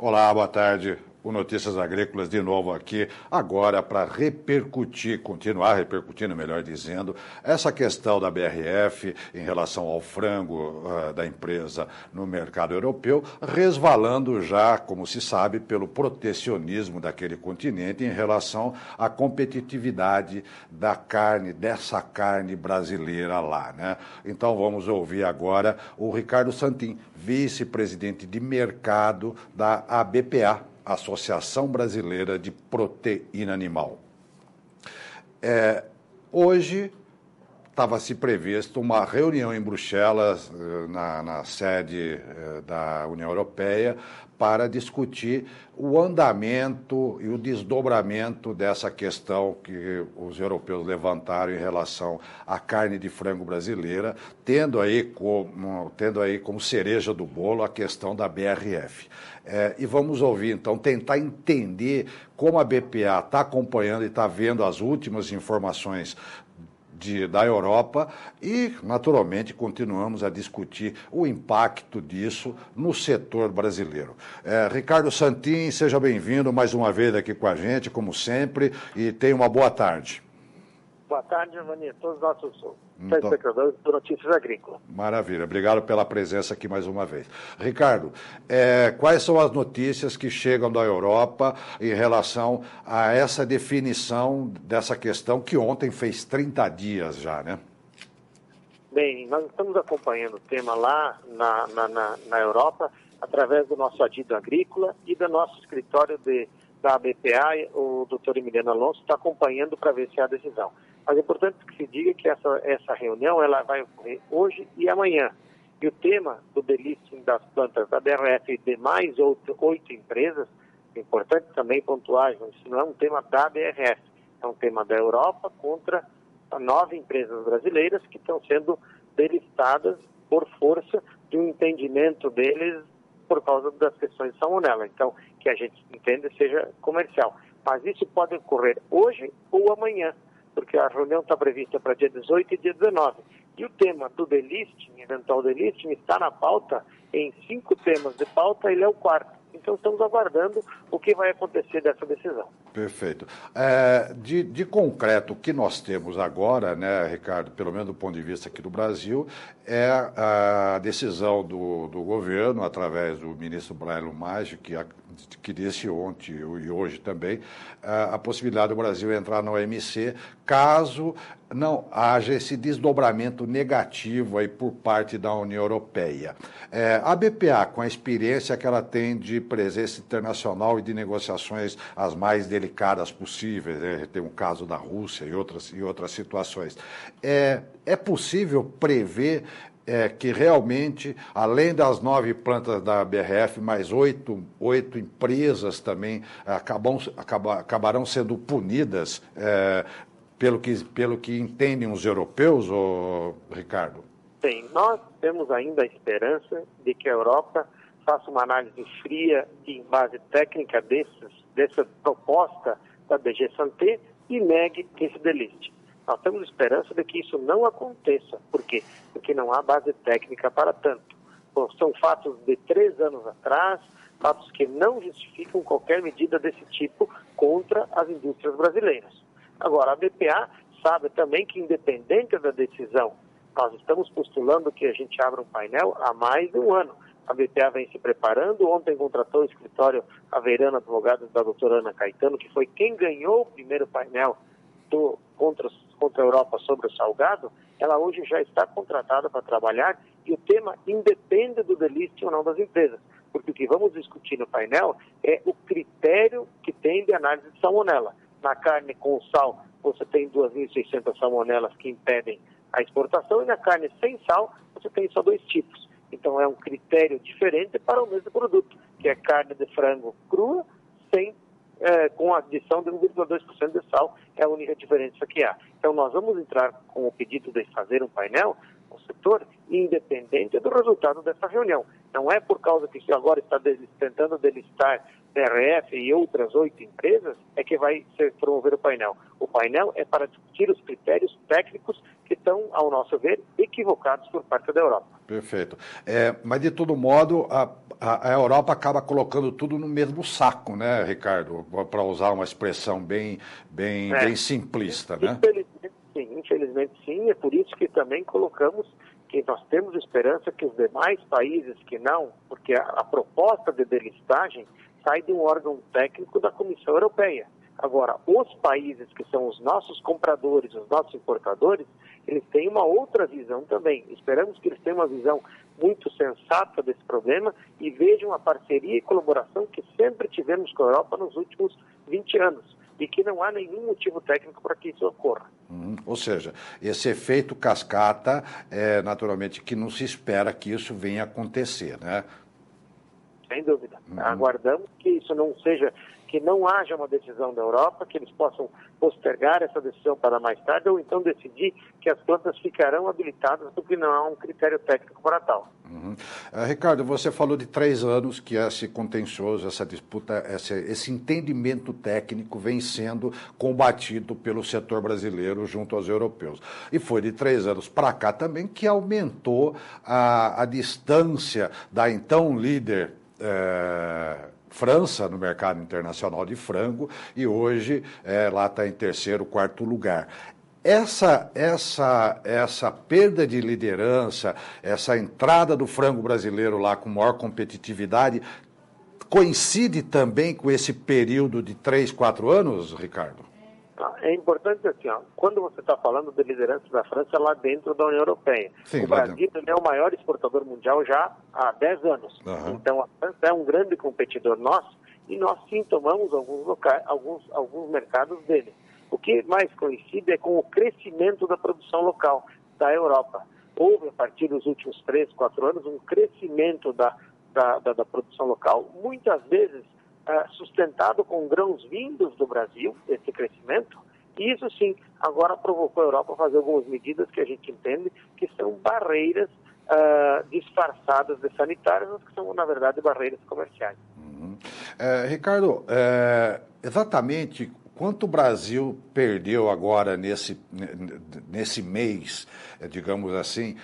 Olá, boa tarde. O Notícias Agrícolas de novo aqui, agora para continuar repercutindo, melhor dizendo, essa questão da BRF em relação ao frango da empresa no mercado europeu, resvalando já, como se sabe, pelo protecionismo daquele continente em relação à competitividade dessa carne brasileira lá, né? Então vamos ouvir agora o Ricardo Santin, vice-presidente de mercado da ABPA, Associação Brasileira de Proteína Animal. Hoje estava-se previsto uma reunião em Bruxelas, na sede da União Europeia, para discutir o andamento e o desdobramento dessa questão que os europeus levantaram em relação à carne de frango brasileira, tendo aí como cereja do bolo a questão da BRF. E vamos ouvir, então, tentar entender como a BPA está acompanhando e está vendo as últimas informações da Europa e, naturalmente, continuamos a discutir o impacto disso no setor brasileiro. Ricardo Santin, seja bem-vindo mais uma vez aqui com a gente, como sempre, e tenha uma boa tarde. Boa tarde, Giovanni, a todos os nossos telespectadores do Notícias Agrícolas. Maravilha, obrigado pela presença aqui mais uma vez. Ricardo, quais são as notícias que chegam da Europa em relação a essa definição dessa questão que ontem fez 30 dias já, né? Bem, nós estamos acompanhando o tema lá na Europa através do nosso adido agrícola e do nosso escritório da ABPA, o doutor Emiliano Alonso está acompanhando para ver se há decisão. Mas é importante que se diga que essa reunião ela vai ocorrer hoje e amanhã. E o tema do delisting das plantas da BRF e de mais 8 empresas, é importante também pontuar, isso não é um tema da BRF, é um tema da Europa contra 9 empresas brasileiras que estão sendo delistadas por força de um entendimento deles por causa das questões de salmonela. Então, que a gente entenda seja comercial. Mas isso pode ocorrer hoje ou amanhã, porque a reunião está prevista para dia 18 e dia 19. E o tema do delisting, eventual delisting, está na pauta, em 5 temas de pauta, ele é o 4º. Então, estamos aguardando o que vai acontecer dessa decisão. Perfeito. De concreto, o que nós temos agora, né, Ricardo, pelo menos do ponto de vista aqui do Brasil, é a decisão do governo, através do ministro Brailo Maggi, que disse ontem e hoje também, a possibilidade do Brasil entrar na OMC, caso não haja esse desdobramento negativo aí por parte da União Europeia. A BPA, com a experiência que ela tem de presença internacional e de negociações as mais delicadas possíveis, né? Tem um caso da Rússia e outras situações, é possível prever que realmente, além das 9 plantas da BRF, mais 8 empresas também acabarão sendo punidas pelo que entendem os europeus, Ricardo? Sim, nós temos ainda a esperança de que a Europa faça uma análise fria e em base técnica dessa proposta da DG Santé e negue esse deliste. Nós temos esperança de que isso não aconteça. Por quê? Porque não há base técnica para tanto. São fatos de 3 anos atrás, fatos que não justificam qualquer medida desse tipo contra as indústrias brasileiras. Agora, a BPA sabe também que, independente da decisão, nós estamos postulando que a gente abra um painel há mais de um ano. A BPA vem se preparando. Ontem contratou o escritório Aveirano Advogados da doutora Ana Caetano, que foi quem ganhou o primeiro painel contra a Europa sobre o salgado. Ela hoje já está contratada para trabalhar e o tema independe do delisting ou não das empresas, porque o que vamos discutir no painel é o critério que tem de análise de salmonela. Na carne com sal, você tem 2.600 salmonelas que impedem a exportação e na carne sem sal, você tem só 2 tipos. Então é um critério diferente para o mesmo produto, que é carne de frango crua com a adição de 1,2% de sal, é a única diferença que há. Então nós vamos entrar com o pedido de fazer um painel no setor independente do resultado dessa reunião. Não é por causa que se agora está tentando delistar BRF e outras 8 empresas, é que vai se promover o painel. O painel é para discutir os critérios técnicos que estão, ao nosso ver, equivocados por parte da Europa. Perfeito. Mas, de todo modo, a Europa acaba colocando tudo no mesmo saco, né, Ricardo? Para usar uma expressão bem simplista, né? Infelizmente sim, é por isso que também colocamos que nós temos esperança que os demais países que não, porque a proposta de delistagem sai de um órgão técnico da Comissão Europeia. Agora, os países que são os nossos compradores, os nossos importadores, eles têm uma outra visão também. Esperamos que eles tenham uma visão muito sensata desse problema e vejam a parceria e colaboração que sempre tivemos com a Europa nos últimos 20 anos e que não há nenhum motivo técnico para que isso ocorra. Ou seja, esse efeito cascata, naturalmente, que não se espera que isso venha a acontecer, né? Sem dúvida. Aguardamos que isso não seja, que não haja uma decisão da Europa, que eles possam postergar essa decisão para mais tarde, ou então decidir que as plantas ficarão habilitadas porque não há um critério técnico para tal. Ricardo, você falou de 3 anos que esse contencioso, essa disputa, esse entendimento técnico vem sendo combatido pelo setor brasileiro junto aos europeus. E foi de 3 anos para cá também que aumentou a distância da então líder França no mercado internacional de frango e hoje lá está em 3º, 4º lugar. Essa perda de liderança, essa entrada do frango brasileiro lá com maior competitividade, coincide também com esse período de 3, 4 anos, Ricardo? É importante assim, quando você está falando de liderança da França lá dentro da União Europeia. Sim, o Brasil é o maior exportador mundial já há 10 anos. Então a França é um grande competidor nosso e nós sim tomamos alguns mercados dele. O que mais coincide é com o crescimento da produção local da Europa. Houve, a partir dos últimos 3, 4 anos, um crescimento da produção local, muitas vezes sustentado com grãos vindos do Brasil, esse crescimento, e isso sim, agora provocou a Europa a fazer algumas medidas que a gente entende que são barreiras disfarçadas de sanitárias, mas que são, na verdade, barreiras comerciais. Ricardo, exatamente quanto o Brasil perdeu agora nesse mês, digamos assim,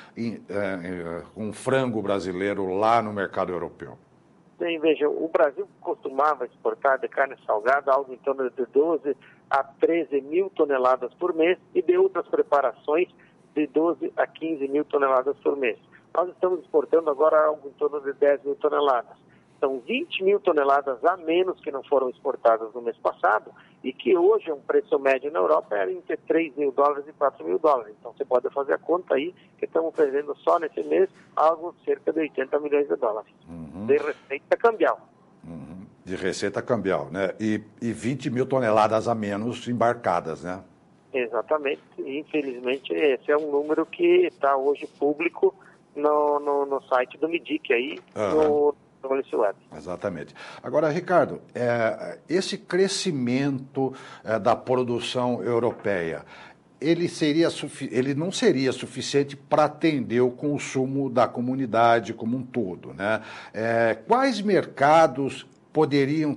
com frango brasileiro lá no mercado europeu? Bem, veja, o Brasil costumava exportar de carne salgada algo em torno de 12 a 13 mil toneladas por mês e de outras preparações de 12 a 15 mil toneladas por mês. Nós estamos exportando agora algo em torno de 10 mil toneladas. São 20 mil toneladas a menos que não foram exportadas no mês passado e que hoje um preço médio na Europa era entre 3 mil dólares e 4 mil dólares. Então você pode fazer a conta aí que estamos perdendo só nesse mês algo cerca de 80 milhões de dólares de receita cambial. De receita cambial, né? E 20 mil toneladas a menos embarcadas, né? Exatamente. Infelizmente esse é um número que está hoje público no site do MIDIC aí, no Web. Exatamente. Agora, Ricardo, esse crescimento da produção europeia, ele não seria suficiente para atender o consumo da comunidade como um todo, né? Quais mercados poderiam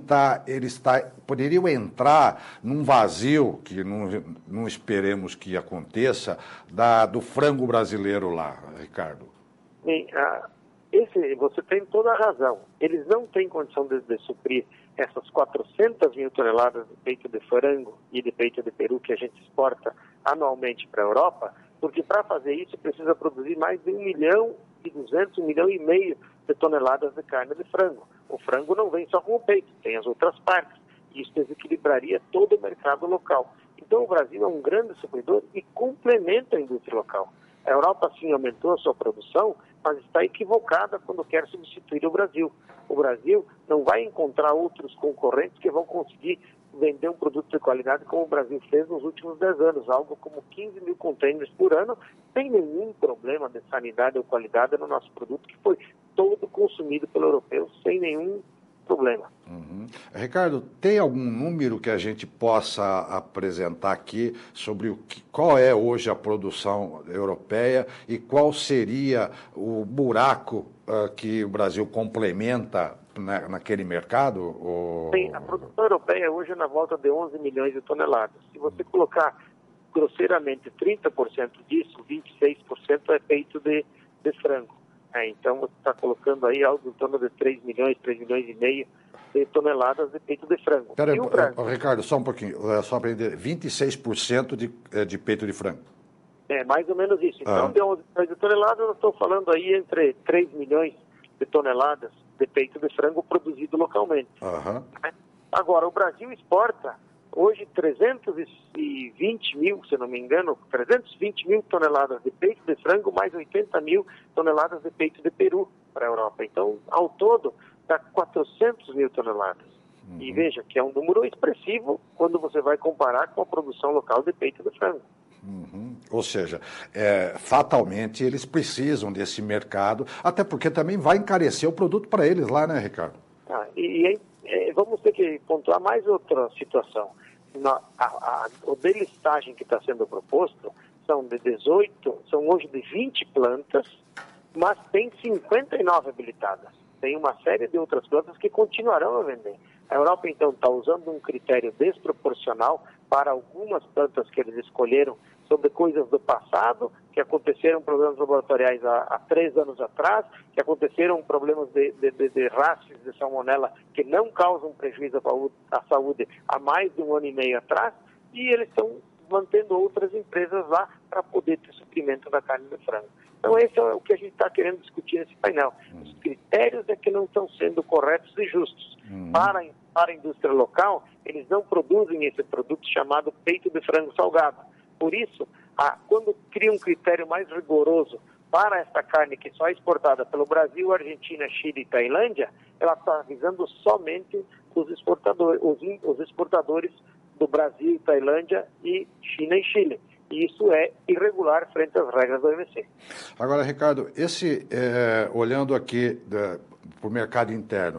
entrar num vazio, que não esperemos que aconteça, do frango brasileiro lá, Ricardo? Bem, você tem toda a razão. Eles não têm condição de suprir essas 400 mil toneladas de peito de frango e de peito de peru que a gente exporta anualmente para a Europa, porque para fazer isso precisa produzir mais de 1.200.000, 1,5 milhão de toneladas de carne de frango. O frango não vem só com o peito, tem as outras partes. Isso desequilibraria todo o mercado local. Então o Brasil é um grande supridor e complementa a indústria local. A Europa, sim, aumentou a sua produção, mas está equivocada quando quer substituir o Brasil. O Brasil não vai encontrar outros concorrentes que vão conseguir vender um produto de qualidade como o Brasil fez nos últimos 10 anos, algo como 15 mil containers por ano, sem nenhum problema de sanidade ou qualidade no nosso produto, que foi todo consumido pelo europeu sem nenhum problema. Ricardo, tem algum número que a gente possa apresentar aqui sobre qual é hoje a produção europeia e qual seria o buraco que o Brasil complementa naquele mercado? Sim, a produção europeia hoje é na volta de 11 milhões de toneladas. Se você colocar grosseiramente 30% disso, 26% é peito de frango. Então você está colocando aí algo em torno de 3 milhões e meio de toneladas de peito de frango. Peraí, Ricardo, só um pouquinho, só para entender, 26% de peito de frango. É mais ou menos isso. Então, de 11 milhões de toneladas, eu estou falando aí entre 3 milhões de toneladas de peito de frango produzido localmente. Agora, o Brasil exporta hoje 320 mil, se não me engano, 320 mil toneladas de peito de frango, mais 80 mil toneladas de peito de peru para a Europa. Então, ao todo, dá 400 mil toneladas. E veja que é um número expressivo quando você vai comparar com a produção local de peito de frango. Ou seja, fatalmente eles precisam desse mercado, até porque também vai encarecer o produto para eles lá, né, Ricardo? Vamos ter que pontuar mais outra situação. O delistagem que está sendo proposto são hoje de 20 plantas, mas tem 59 habilitadas. Tem uma série de outras plantas que continuarão a vender. A Europa, então, está usando um critério desproporcional para algumas plantas que eles escolheram sobre coisas do passado, que aconteceram problemas laboratoriais há 3 anos atrás, que aconteceram problemas de rastros de salmonela que não causam prejuízo à saúde há mais de 1 ano e meio atrás, e eles estão mantendo outras empresas lá para poder ter suprimento da carne de frango. Então, esse é o que a gente está querendo discutir nesse painel. Os critérios é que não estão sendo corretos e justos. Para a indústria local, eles não produzem esse produto chamado peito de frango salgado. Por isso, quando cria um critério mais rigoroso para esta carne que só é exportada pelo Brasil, Argentina, Chile e Tailândia, ela está visando somente os exportadores do Brasil, Tailândia e China e Chile. E isso é irregular frente às regras da OMC. Agora, Ricardo, olhando aqui para o mercado interno,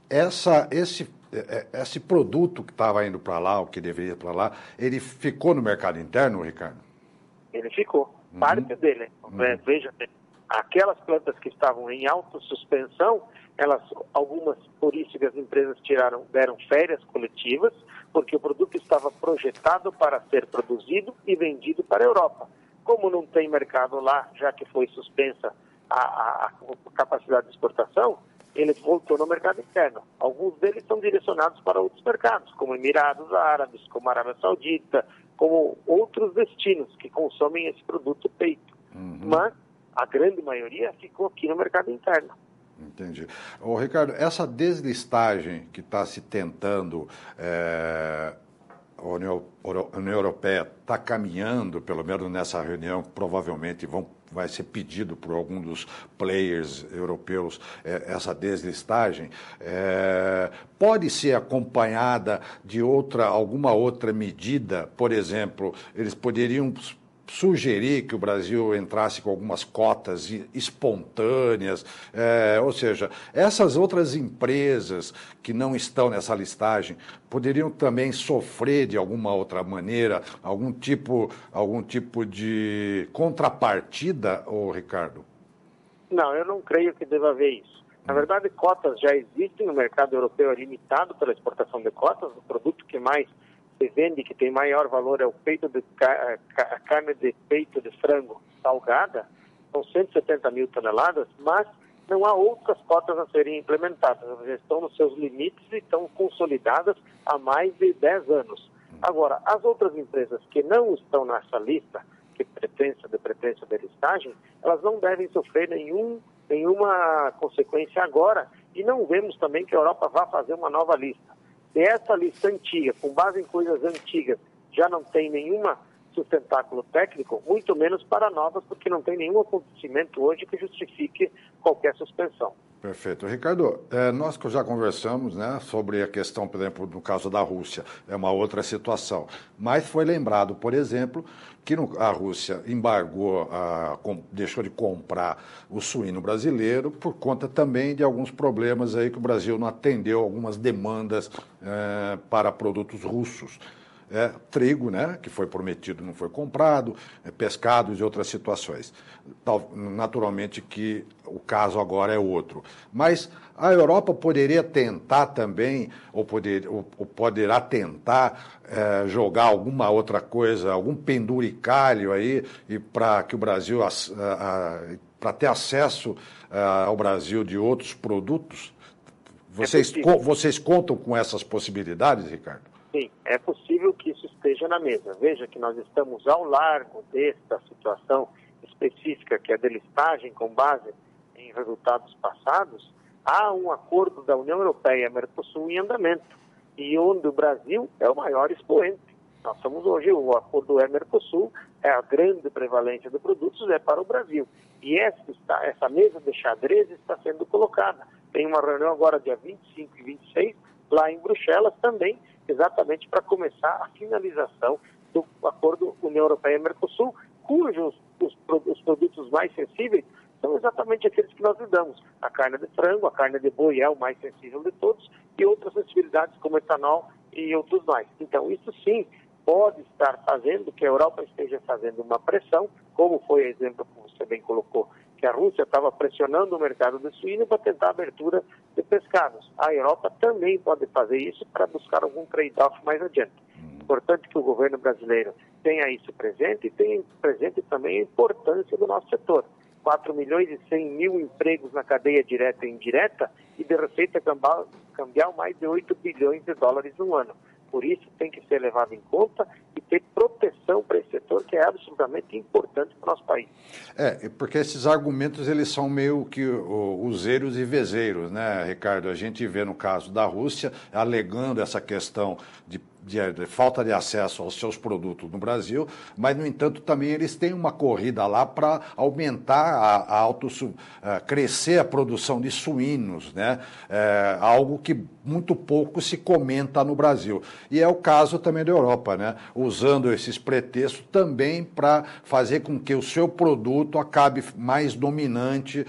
esse produto que estava indo para lá, o que deveria ir para lá, ele ficou no mercado interno, Ricardo? Ele ficou. Parte dele. Veja, aquelas plantas que estavam em autossuspensão, algumas, por isso que as empresas deram férias coletivas, porque o produto estava projetado para ser produzido e vendido para a Europa. Como não tem mercado lá, já que foi suspensa a capacidade de exportação, ele voltou no mercado interno. Alguns deles são direcionados para outros mercados, como Emirados Árabes, como Arábia Saudita, como outros destinos que consomem esse produto peito. Mas a grande maioria ficou aqui no mercado interno. Entendi. Ricardo, essa deslistagem que está se tentando, a União Europeia está caminhando, pelo menos nessa reunião, provavelmente vai ser pedido por algum dos players europeus essa deslistagem, pode ser acompanhada de alguma outra medida. Por exemplo, eles poderiam sugerir que o Brasil entrasse com algumas cotas espontâneas, ou seja, essas outras empresas que não estão nessa listagem poderiam também sofrer de alguma outra maneira, algum tipo de contrapartida, Ricardo? Não, eu não creio que deva haver isso. Na verdade, cotas já existem no mercado europeu, é limitado pela exportação de cotas. O produto que mais se vende, que tem maior valor, é o a carne de peito de frango salgada, são 170 mil toneladas, mas não há outras cotas a serem implementadas. Elas estão nos seus limites e estão consolidadas há mais de 10 anos. Agora, as outras empresas que não estão nessa lista, que pretensão de listagem, elas não devem sofrer nenhuma consequência agora, e não vemos também que a Europa vá fazer uma nova lista. Se essa lista antiga, com base em coisas antigas, já não tem nenhuma sustentáculo técnico, muito menos para novas, porque não tem nenhum acontecimento hoje que justifique qualquer suspensão. Perfeito. Ricardo, nós já conversamos, né, sobre a questão, por exemplo, no caso da Rússia, é uma outra situação. Mas foi lembrado, por exemplo, que a Rússia embargou, deixou de comprar o suíno brasileiro por conta também de alguns problemas aí que o Brasil não atendeu algumas demandas para produtos russos. Trigo, né, que foi prometido, não foi comprado, pescados e outras situações. Naturalmente que o caso agora é outro. Mas a Europa poderia tentar também, ou poderá tentar jogar alguma outra coisa, algum penduricalho aí, e para que o Brasil para ter acesso ao Brasil de outros produtos? Vocês contam com essas possibilidades, Ricardo? Sim, é possível que isso esteja na mesa. Veja que nós estamos ao largo desta situação específica, que é a delistagem com base em resultados passados. Há um acordo da União Europeia e Mercosul em andamento, e onde o Brasil é o maior expoente. Nós somos hoje, o acordo Mercosul, a grande prevalência de produtos é para o Brasil. E essa mesa de xadrez está sendo colocada. Tem uma reunião agora, dia 25 e 26, lá em Bruxelas também, exatamente para começar a finalização do acordo União Europeia-Mercosul, cujos os produtos mais sensíveis são exatamente aqueles que nós lidamos. A carne de frango, a carne de boi é o mais sensível de todos, e outras sensibilidades como etanol e outros mais. Então, isso sim pode estar fazendo que a Europa esteja fazendo uma pressão, como foi o exemplo que você bem colocou, que a Rússia estava pressionando o mercado de suíno para tentar a abertura de pescados. A Europa também pode fazer isso para buscar algum trade-off mais adiante. Importante que o governo brasileiro tenha isso presente e tenha presente também a importância do nosso setor. 4 milhões e 100 mil empregos na cadeia direta e indireta e de receita cambial mais de 8 bilhões de dólares no ano. Por isso tem que ser levado em conta e ter proteção para esse setor, que é absolutamente importante para o nosso país. Porque esses argumentos eles são meio que useiros e vezeiros, né, Ricardo? A gente vê no caso da Rússia alegando essa questão de falta de acesso aos seus produtos no Brasil, mas, no entanto, também eles têm uma corrida lá para aumentar crescer a produção de suínos, né? Algo que muito pouco se comenta no Brasil. E é o caso também da Europa, né? Usando esses pretextos também para fazer com que o seu produto acabe mais dominante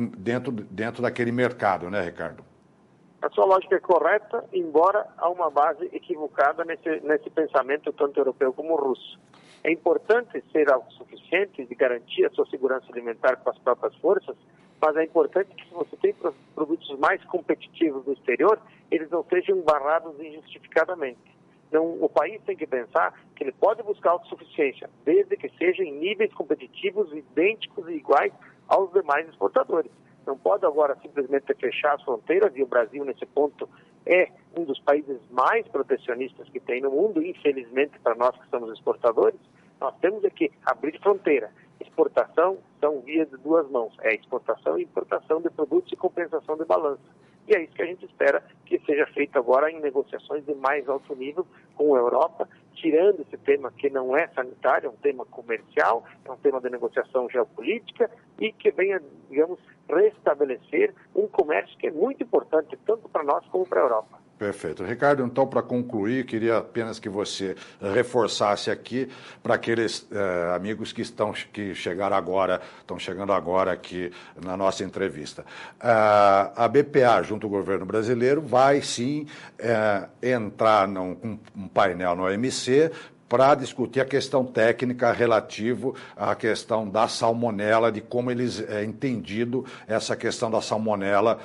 dentro daquele mercado, né, Ricardo? A sua lógica é correta, embora há uma base equivocada nesse pensamento tanto europeu como russo. É importante ser autossuficiente e garantir a sua segurança alimentar com as próprias forças, mas é importante que se você tem produtos mais competitivos do exterior, eles não sejam barrados injustificadamente. Então, o país tem que pensar que ele pode buscar autossuficiência, desde que seja em níveis competitivos idênticos e iguais aos demais exportadores. Não pode agora simplesmente fechar as fronteiras, e o Brasil, nesse ponto, é um dos países mais protecionistas que tem no mundo, infelizmente para nós que somos exportadores. Nós temos que abrir fronteira. Exportação são vias de duas mãos, é exportação e importação de produtos e compensação de balança. E é isso que a gente espera que seja feito agora em negociações de mais alto nível com a Europa, tirando esse tema que não é sanitário, é um tema comercial, é um tema de negociação geopolítica e que venha, digamos, restabelecer um comércio que é muito importante, tanto para nós como para a Europa. Perfeito. Ricardo, então, para concluir, queria apenas que você reforçasse aqui para aqueles amigos que estão chegando agora aqui na nossa entrevista. A BPA, junto ao governo brasileiro, vai sim entrar num painel no OMC para discutir a questão técnica relativo à questão da salmonela, de como eles entendido essa questão da salmonela,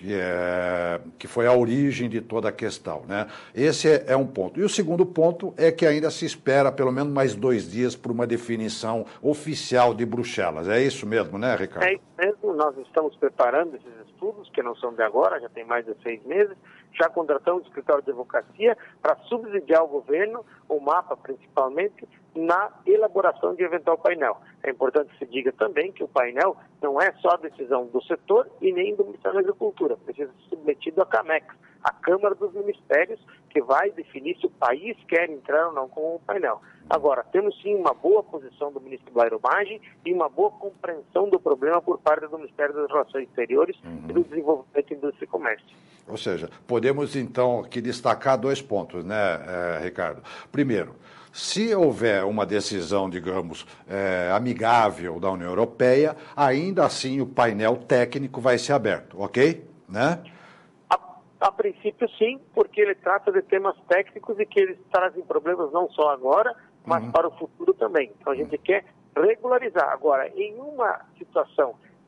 que foi a origem de toda a questão, né? Esse é um ponto. E o segundo ponto é que ainda se espera pelo menos mais 2 dias por uma definição oficial de Bruxelas. É isso mesmo, né, Ricardo? É isso mesmo. Nós estamos preparando esses estudos, que não são de agora, já tem mais de 6 meses. Já contratamos o escritório de advocacia para subsidiar o governo, o mapa principalmente, na elaboração de eventual painel. É importante que se diga também que o painel não é só a decisão do setor e nem do Ministério da Agricultura, precisa ser submetido à CAMEX, a Câmara dos Ministérios, que vai definir se o país quer entrar ou não com o painel. Agora, temos sim uma boa posição do ministro Blairo Maggi e uma boa compreensão do problema por parte do Ministério das Relações Exteriores e do Desenvolvimento, Indústria e Comércio. Ou seja, podemos então aqui destacar 2 pontos, né, Ricardo? Primeiro, se houver uma decisão, digamos, amigável da União Europeia, ainda assim o painel técnico vai ser aberto, ok? Né? A princípio, sim, porque ele trata de temas técnicos e que eles trazem problemas não só agora, mas para o futuro também. Então, a gente quer regularizar. Agora, em uma situação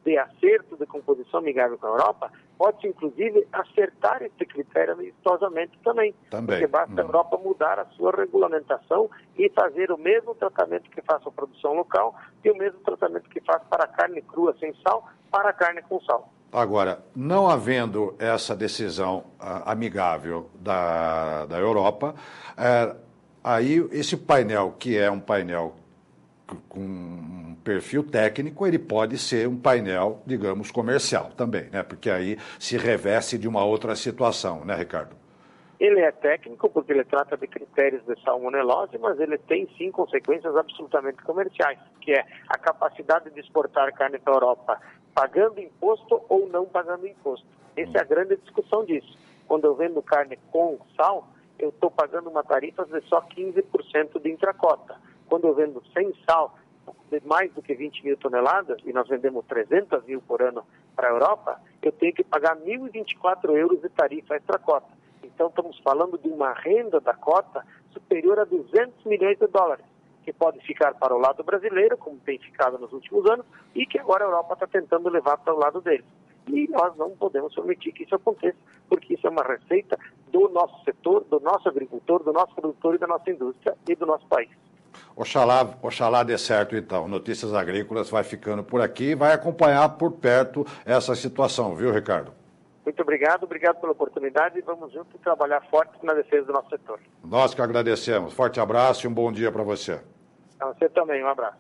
de acerto de composição amigável com a Europa, pode inclusive acertar esse critério amistosamente também. Porque basta a Europa mudar a sua regulamentação e fazer o mesmo tratamento que faz a produção local e o mesmo tratamento que faz para a carne crua sem sal, para a carne com sal. Agora, não havendo essa decisão amigável da Europa, aí esse painel, que é um painel com um perfil técnico, ele pode ser um painel, digamos, comercial também, né? Porque aí se reveste de uma outra situação, né, Ricardo? Ele é técnico porque ele trata de critérios de salmonelose, mas ele tem sim consequências absolutamente comerciais, que é a capacidade de exportar carne para a Europa pagando imposto ou não pagando imposto. Essa é a grande discussão disso. Quando eu vendo carne com sal, eu estou pagando uma tarifa de só 15% de intracota. Quando eu vendo sem sal, de mais do que 20 mil toneladas, e nós vendemos 300 mil por ano para a Europa, eu tenho que pagar 1.024 euros de tarifa extracota. Então, estamos falando de uma renda da cota superior a 200 milhões de dólares, que pode ficar para o lado brasileiro, como tem ficado nos últimos anos, e que agora a Europa está tentando levar para o lado deles. E nós não podemos permitir que isso aconteça, porque isso é uma receita do nosso setor, do nosso agricultor, do nosso produtor e da nossa indústria e do nosso país. Oxalá dê certo, então. Notícias Agrícolas vai ficando por aqui e vai acompanhar por perto essa situação, viu, Ricardo? Muito obrigado pela oportunidade e vamos juntos trabalhar forte na defesa do nosso setor. Nós que agradecemos. Forte abraço e um bom dia para você. A você também, um abraço.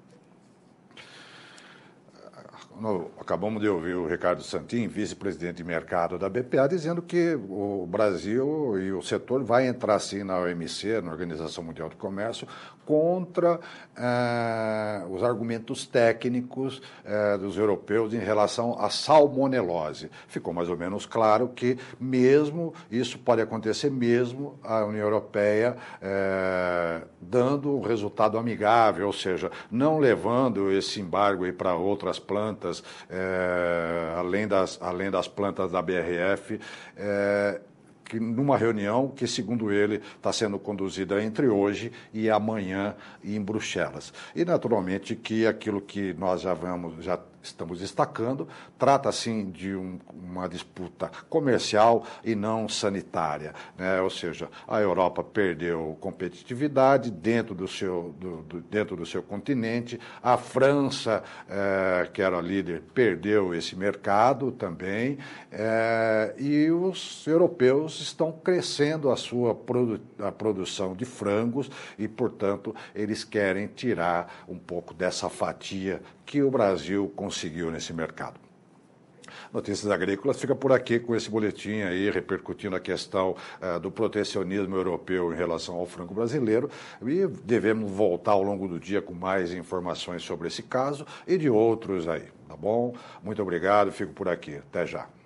Acabamos de ouvir o Ricardo Santin, vice-presidente de mercado da BPA, dizendo que o Brasil e o setor vai entrar sim na OMC, na Organização Mundial do Comércio, contra os argumentos técnicos dos europeus em relação à salmonelose. Ficou mais ou menos claro que mesmo isso pode acontecer mesmo a União Europeia dando um resultado amigável, ou seja, não levando esse embargo aí para outras plantas, além das plantas da BRF, que numa reunião que, segundo ele, está sendo conduzida entre hoje e amanhã em Bruxelas. E, naturalmente, que aquilo que nós já estamos destacando, trata, sim, de uma disputa comercial e não sanitária, né? Ou seja, a Europa perdeu competitividade dentro do seu continente, a França, que era líder, perdeu esse mercado também, e os europeus estão crescendo a produção de frangos e, portanto, eles querem tirar um pouco dessa fatia que o Brasil conseguiu nesse mercado. Notícias Agrícolas fica por aqui com esse boletim aí, repercutindo a questão do protecionismo europeu em relação ao frango brasileiro, e devemos voltar ao longo do dia com mais informações sobre esse caso e de outros aí, tá bom? Muito obrigado, fico por aqui. Até já.